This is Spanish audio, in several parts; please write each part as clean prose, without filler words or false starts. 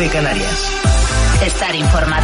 Cope Canarias. Estar informado.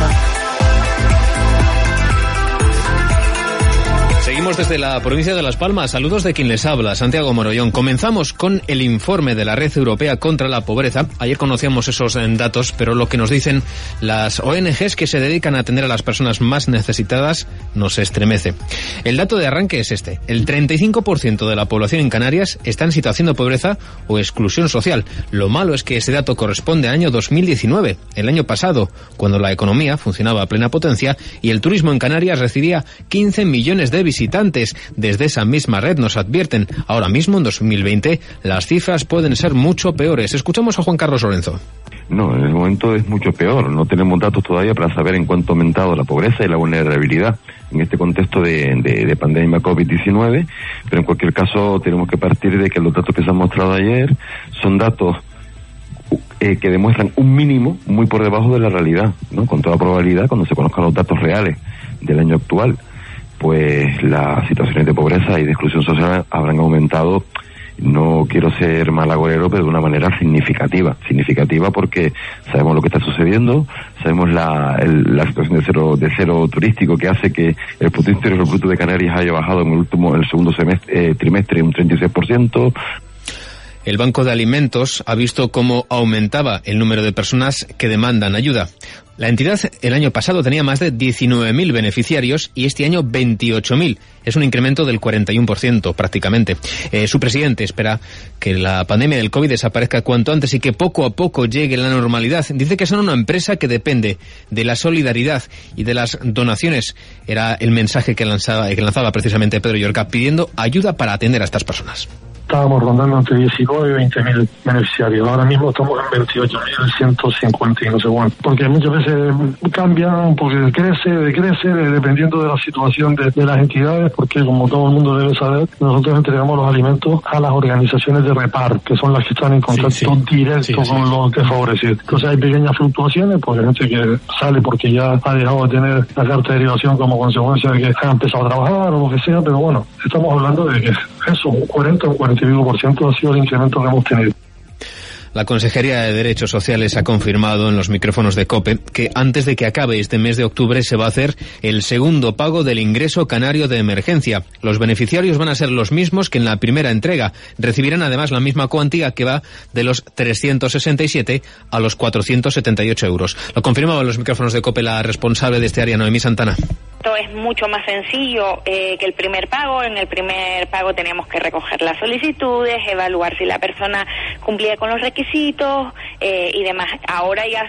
Seguimos desde la provincia de Las Palmas. Saludos de quien les habla, Santiago Morollón. Comenzamos con el informe de la Red Europea contra la Pobreza. Ayer conocíamos esos datos, pero lo que nos dicen las ONGs que se dedican a atender a las personas más necesitadas nos estremece. El dato de arranque es este. El 35% de la población en Canarias está en situación de pobreza o exclusión social. Lo malo es que ese dato corresponde al año 2019, el año pasado, cuando la economía funcionaba a plena potencia y el turismo en Canarias recibía 15 millones de visitantes. Desde esa misma red nos advierten, ahora mismo en 2020 las cifras pueden ser mucho peores. Escuchamos a Juan Carlos Lorenzo. No, en el momento es mucho peor. No tenemos datos todavía para saber en cuánto ha aumentado la pobreza y la vulnerabilidad en este contexto de pandemia COVID-19, pero en cualquier caso tenemos que partir de que los datos que se han mostrado ayer son datos que demuestran un mínimo muy por debajo de la realidad, ¿no? Con toda probabilidad, cuando se conozcan los datos reales del año actual, pues las situaciones de pobreza y de exclusión social habrán aumentado, no quiero ser malagorero, pero de una manera significativa porque sabemos lo que está sucediendo, sabemos la situación de cero turístico que hace que el Producto Interior Bruto de Canarias haya bajado en el segundo trimestre un 36%. El Banco de Alimentos ha visto cómo aumentaba el número de personas que demandan ayuda. La entidad el año pasado tenía más de 19.000 beneficiarios y este año 28.000. Es un incremento del 41% prácticamente. Su presidente espera que la pandemia del COVID desaparezca cuanto antes y que poco a poco llegue la normalidad. Dice que son una empresa que depende de la solidaridad y de las donaciones. Era el mensaje que lanzaba precisamente Pedro Llorca, pidiendo ayuda para atender a estas personas. Estábamos rondando entre 19 y 20.000 beneficiarios. Ahora mismo estamos en 28.150 y no sé cuánto. Porque muchas veces cambian, porque crece, dependiendo de la situación de las entidades, porque como todo el mundo debe saber, nosotros entregamos los alimentos a las organizaciones de reparto, que son las que están en contacto directo con los desfavorecidos. Entonces hay pequeñas fluctuaciones, porque hay gente que sale porque ya ha dejado de tener la carta de derivación como consecuencia de que ha empezado a trabajar o lo que sea, pero bueno, estamos hablando de que eso, un 40 o 45% ha sido el incremento que hemos tenido. La Consejería de Derechos Sociales ha confirmado en los micrófonos de COPE que antes de que acabe este mes de octubre se va a hacer el segundo pago del ingreso canario de emergencia. Los beneficiarios van a ser los mismos que en la primera entrega. Recibirán además la misma cuantía que va de los 367 a los 478 euros. Lo confirmaba en los micrófonos de COPE la responsable de este área, Noemí Santana. Esto es mucho más sencillo que el primer pago. En el primer pago teníamos que recoger las solicitudes, evaluar si la persona cumplía con los requisitos y demás. Ahora ya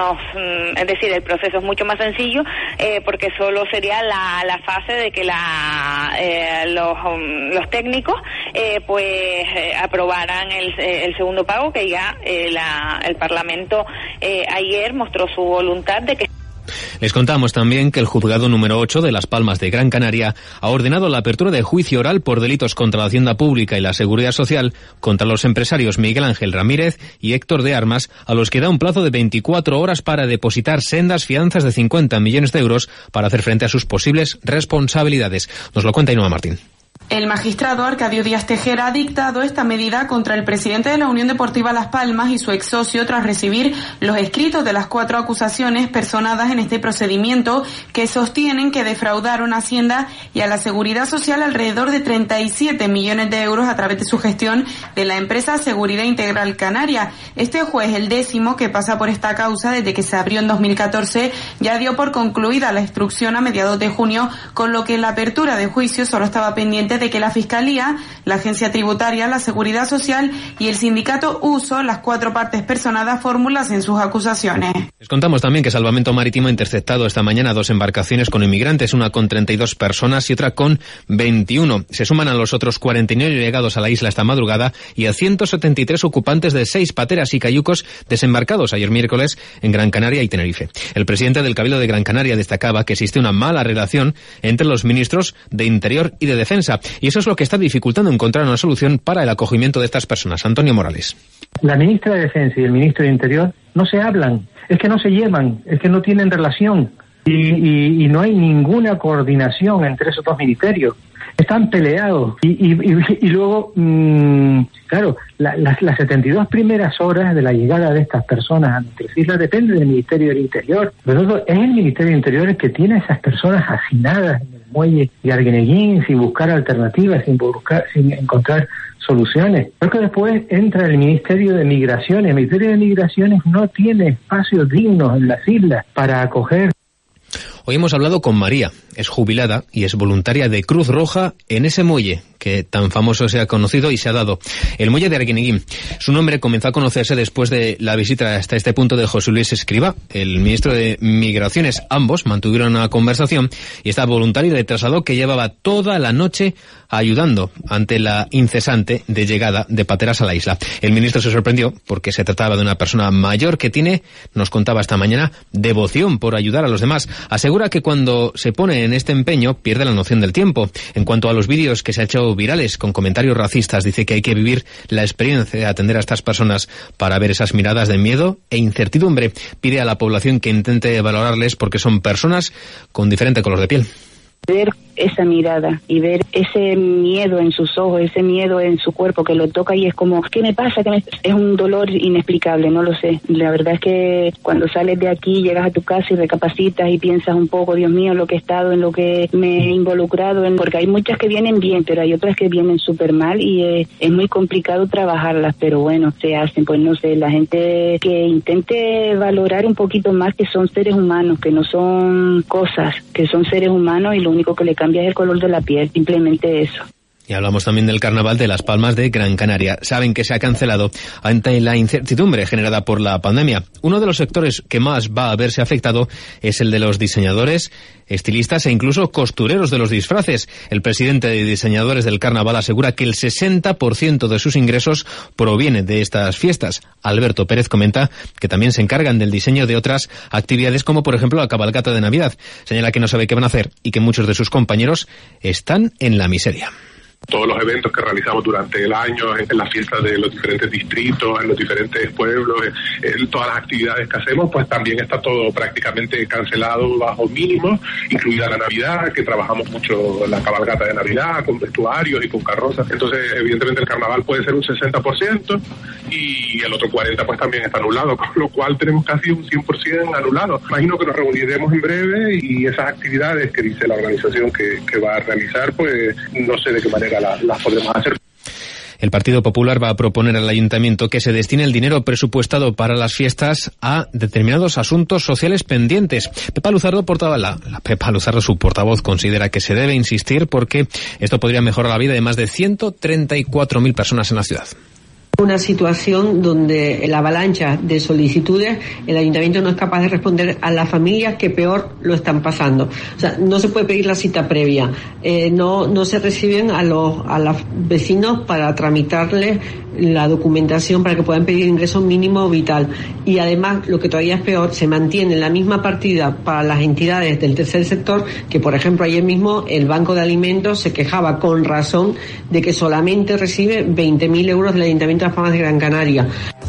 es decir, el proceso es mucho más sencillo porque solo sería la fase de que los técnicos aprobaran el segundo pago, que ya el Parlamento ayer mostró su voluntad de que. Les contamos también que el juzgado número 8 de Las Palmas de Gran Canaria ha ordenado la apertura de juicio oral por delitos contra la Hacienda Pública y la Seguridad Social contra los empresarios Miguel Ángel Ramírez y Héctor de Armas, a los que da un plazo de 24 horas para depositar sendas fianzas de 50 millones de euros para hacer frente a sus posibles responsabilidades. Nos lo cuenta Ainhoa Martín. El magistrado Arcadio Díaz Tejera ha dictado esta medida contra el presidente de la Unión Deportiva Las Palmas y su ex socio tras recibir los escritos de las 4 acusaciones personadas en este procedimiento que sostienen que defraudaron a Hacienda y a la Seguridad Social alrededor de 37 millones de euros a través de su gestión de la empresa Seguridad Integral Canaria. Este juez, el 10º que pasa por esta causa desde que se abrió en 2014, ya dio por concluida la instrucción a mediados de junio, con lo que la apertura de juicio solo estaba pendiente de que la Fiscalía, la Agencia Tributaria, la Seguridad Social y el sindicato USO, las 4 partes personadas, formulasen sus acusaciones. Les contamos también que Salvamento Marítimo ha interceptado esta mañana 2 embarcaciones con inmigrantes, una con 32 personas y otra con 21. Se suman a los otros 49 llegados a la isla esta madrugada y a 173 ocupantes de 6 pateras y cayucos desembarcados ayer miércoles en Gran Canaria y Tenerife. El presidente del Cabildo de Gran Canaria destacaba que existe una mala relación entre los ministros de Interior y de Defensa. Y eso es lo que está dificultando encontrar una solución para el acogimiento de estas personas. Antonio Morales. La ministra de Defensa y el ministro de Interior no se hablan, es que no se llevan, es que no tienen relación y no hay ninguna coordinación entre esos dos ministerios. están peleados. Y luego, claro, las 72 primeras horas de la llegada de estas personas a nuestras islas depende del Ministerio del Interior. Nosotros, es el Ministerio del Interior el que tiene a esas personas hacinadas en el muelle de Arguineguín sin buscar alternativas, sin encontrar soluciones. Creo que después entra el Ministerio de Migraciones. El Ministerio de Migraciones no tiene espacios dignos en las islas para acoger. Hoy hemos hablado con María, es jubilada y es voluntaria de Cruz Roja en ese muelle que tan famoso se ha conocido y se ha dado, el muelle de Arguineguín. Su nombre comenzó a conocerse después de la visita hasta este punto de José Luis Escrivá, el ministro de Migraciones. Ambos mantuvieron una conversación y esta voluntaria le trasladó que llevaba toda la noche ayudando ante la incesante de llegada de pateras a la isla. El ministro se sorprendió porque se trataba de una persona mayor que tiene, nos contaba esta mañana, devoción por ayudar a los demás. Asegura que cuando se pone en este empeño pierde la noción del tiempo. En cuanto a los vídeos que se han hecho virales con comentarios racistas, dice que hay que vivir la experiencia de atender a estas personas para ver esas miradas de miedo e incertidumbre. Pide a la población que intente valorarles porque son personas con diferente color de piel. Ver esa mirada y ver ese miedo en sus ojos, ese miedo en su cuerpo que lo toca y es como, ¿qué me pasa? Es un dolor inexplicable, no lo sé. La verdad es que cuando sales de aquí, llegas a tu casa y recapacitas y piensas un poco, Dios mío, lo que he estado, en lo que me he involucrado, porque hay muchas que vienen bien, pero hay otras que vienen súper mal y es muy complicado trabajarlas, pero bueno, se hacen, pues no sé, la gente que intente valorar un poquito más que son seres humanos, que no son cosas, que son seres humanos y lo único que le cambia es el color de la piel, simplemente eso. Y hablamos también del Carnaval de Las Palmas de Gran Canaria. Saben que se ha cancelado ante la incertidumbre generada por la pandemia. Uno de los sectores que más va a verse afectado es el de los diseñadores, estilistas e incluso costureros de los disfraces. El presidente de diseñadores del Carnaval asegura que el 60% de sus ingresos proviene de estas fiestas. Alberto Pérez comenta que también se encargan del diseño de otras actividades como por ejemplo la cabalgata de Navidad. Señala que no sabe qué van a hacer y que muchos de sus compañeros están en la miseria. Todos los eventos que realizamos durante el año, en las fiestas de los diferentes distritos, en los diferentes pueblos, en todas las actividades que hacemos, pues también está todo prácticamente cancelado bajo mínimo, incluida la Navidad, que trabajamos mucho la cabalgata de Navidad, con vestuarios y con carrozas. Entonces, evidentemente el carnaval puede ser un 60% y el otro 40% pues también está anulado, con lo cual tenemos casi un 100% anulado. Imagino que nos reuniremos en breve y esas actividades que dice la organización que va a realizar, pues no sé de qué manera las podremos hacer. El Partido Popular va a proponer al Ayuntamiento que se destine el dinero presupuestado para las fiestas a determinados asuntos sociales pendientes. Pepa Luzardo, su portavoz, considera que se debe insistir porque esto podría mejorar la vida de más de 134.000 personas en la ciudad. Una situación donde la avalancha de solicitudes, el ayuntamiento no es capaz de responder a las familias que peor lo están pasando. O sea, no se puede pedir la cita previa, no se reciben a los vecinos para tramitarles la documentación para que puedan pedir ingreso mínimo vital. Y además, lo que todavía es peor, se mantiene la misma partida para las entidades del tercer sector, que por ejemplo ayer mismo el Banco de Alimentos se quejaba con razón de que solamente recibe 20.000 euros del Ayuntamiento de Las Palmas de Gran Canaria.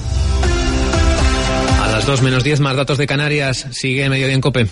A las 2 menos 10 más datos de Canarias. Sigue Mediodía en COPE.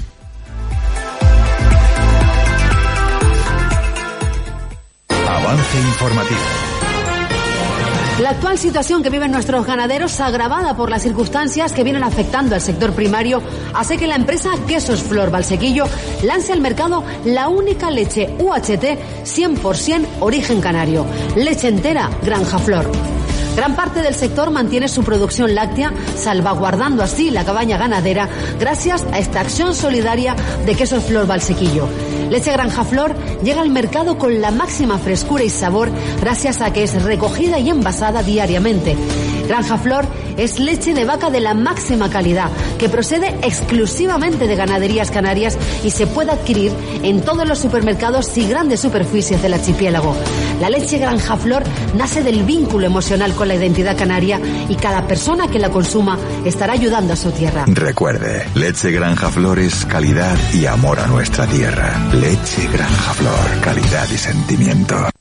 Avance informativo. La actual situación que viven nuestros ganaderos, agravada por las circunstancias que vienen afectando al sector primario, hace que la empresa Quesos Flor Valsequillo lance al mercado la única leche UHT 100% origen canario, leche entera Granja Flor. Gran parte del sector mantiene su producción láctea, salvaguardando así la cabaña ganadera gracias a esta acción solidaria de Quesos Flor Valsequillo. Leche Granja Flor llega al mercado con la máxima frescura y sabor gracias a que es recogida y envasada diariamente. Granja Flor es leche de vaca de la máxima calidad que procede exclusivamente de ganaderías canarias y se puede adquirir en todos los supermercados y grandes superficies del archipiélago. La leche Granja Flor nace del vínculo emocional con la identidad canaria y cada persona que la consuma estará ayudando a su tierra. Recuerde, leche Granja Flor es calidad y amor a nuestra tierra. Leche Granja Flor, calidad y sentimiento.